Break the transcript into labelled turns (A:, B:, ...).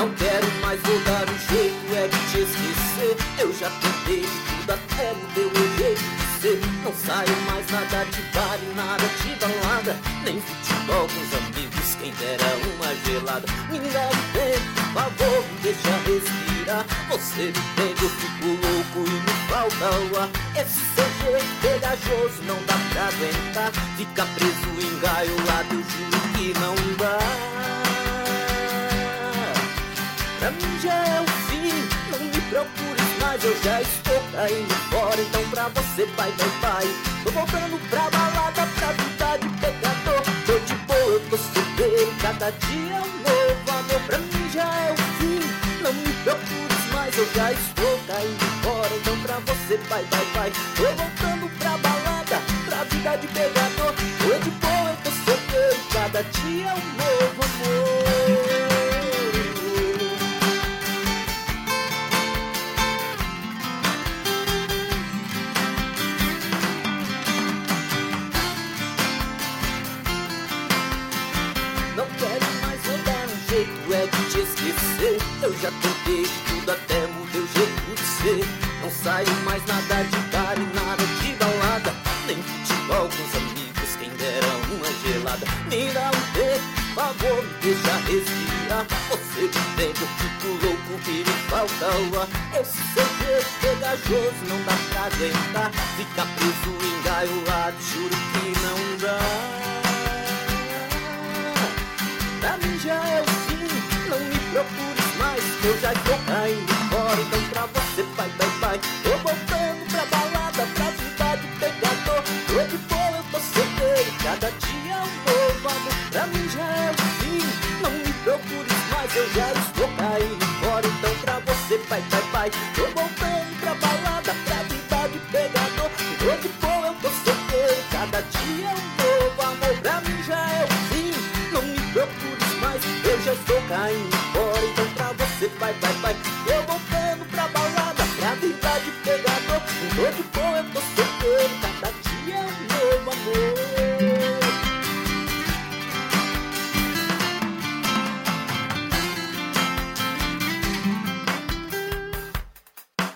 A: Não quero mais, vou dar um jeito é de te esquecer. Eu já tentei de tudo, até mudei o meu jeito de ser. Não saio mais nada de bar e nada de balada, nem futebol com os amigos, quem dera uma gelada. Me dá um tempo, por favor, me deixa respirar. Você me entende, eu fico louco e me falta o ar. Esse seu jeito pegajoso não dá pra aguentar. Fica preso, engaiolado, eu juro que não dá. Pra mim já é o fim, não me procures mais, eu já estou caindo fora. Então pra você, bye, bye, bye. Tô voltando pra balada, pra vida de pecador. Tô de boa, eu tô solteiro, cada dia é um novo amor. Pra mim já é o fim, não me procures mais, eu já estou caindo fora. Então pra você, bye, bye, bye. Tô voltando pra balada, pra vida de pecador. Tô de boa, eu tô solteiro, cada dia é um novo amor. Não quero mais, vou dar um jeito é de te esquecer. Eu já tentei de tudo, até mudei o jeito de ser. Não saio mais nada de bar e nada de balada, nem futebol com os amigos, quem dera uma gelada. Me dá um tempo, por favor, me deixa respirar. Você me entende, eu fico louco e me falta o ar. Esse seu jeito pegajoso não dá pra aguentar. Fica preso, engaiolado, juro que não dá. Pra mim já é o fim, não me procures mais, eu já estou caindo fora. Então pra você, bye, bye, bye. Tô voltando pra balada, pra vida de pecador. Tô de boa, eu tô solteiro, cada dia é um novo amor. Pra mim já é o fim, não me procures mais, eu já estou caindo fora. Então pra você, bye, bye, bye. Tô voltando pra balada, pra vida de pecador. Tô de boa, eu tô solteiro, cada dia é um novo amor. Pra mim já é o fim, não me procures mais, eu já estou caindo fora. Então pra você, bye, bye, bye. Eu voltando pra balada, pra vida de pegador. Tô de boa, eu tô solteiro, cada dia é um novo amor.